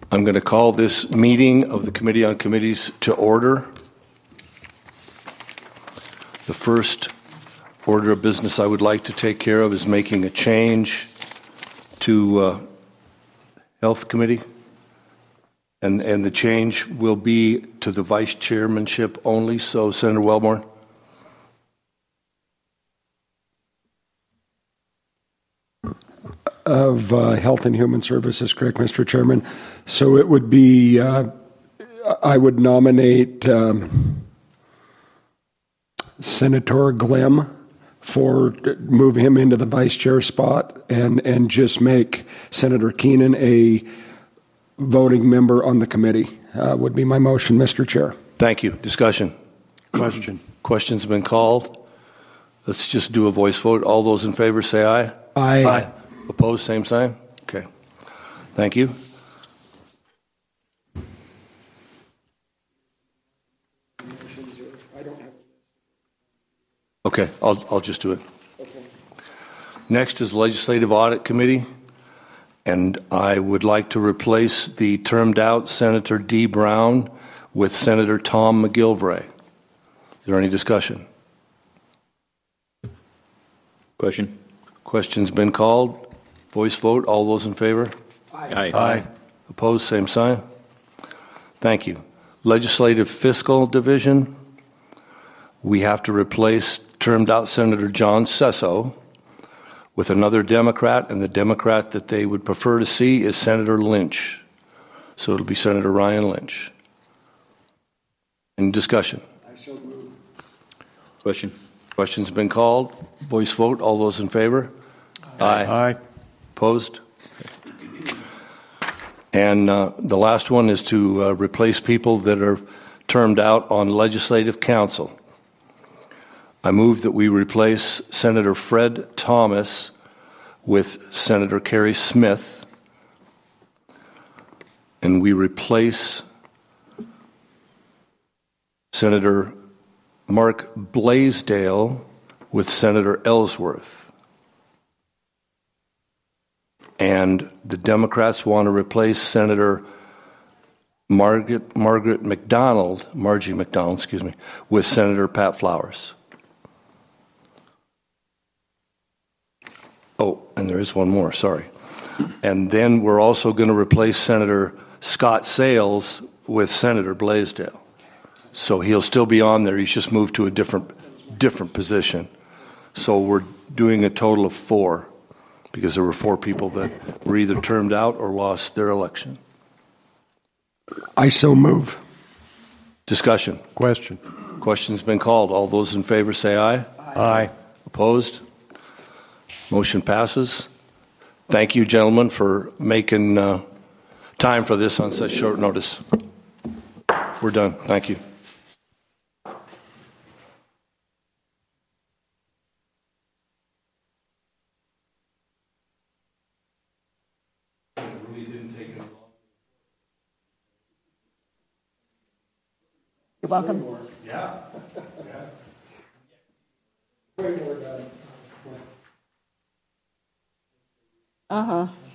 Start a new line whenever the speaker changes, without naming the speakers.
I'm going to call this meeting of the Committee on Committees to order. The first order of business I would like to take care of is making a change to Health Committee. And the change will be to the vice chairmanship only. So, Senator Wellborn.
Of Health and Human Services, correct, Mr. Chairman? So it would be, I would nominate Senator Glemm move him into the vice chair spot and just make Senator Keenan a voting member on the committee would be my motion, Mr. Chair.
Thank you. Discussion.
Question.
Questions have been called. Let's just do a voice vote. All those in favor say aye.
Aye.
Aye. Opposed, same sign? Okay. Thank you. Okay, I'll just do it. Okay. Next is Legislative Audit Committee, and I would like to replace the termed out Senator Dee Brown with Senator Tom McGilvray. Is there any discussion?
Question.
Question's been called. Voice vote. All those in favor?
Aye.
Aye. Opposed? Same sign. Thank you. Legislative Fiscal Division. We have to replace termed out Senator John Sesso with another Democrat, and the Democrat that they would prefer to see is Senator Lynch. So it'll be Senator Ryan Lynch. Any discussion?
I so move.
Question. Question's been called. Voice vote. All those in favor? Aye.
Aye.
Opposed? And the last one is to replace people that are termed out on Legislative Council. I move that we replace Senator Fred Thomas with Senator Kerry Smith, and we replace Senator Mark Blaisdell with Senator Ellsworth. And the Democrats want to replace Senator Margie McDonald, with Senator Pat Flowers. Oh, and there is one more, sorry. And then we're also going to replace Senator Scott Sales with Senator Blaisdell. So he'll still be on there. He's just moved to a different position. So we're doing a total of 4. Because there were 4 people that were either termed out or lost their election.
I so move.
Discussion.
Question.
Question's been called. All those in favor say aye.
Aye.
Opposed? Motion passes. Thank you, gentlemen, for making time for this on such short notice. We're done. Thank you.
You're welcome.
Yeah.
Uh-huh.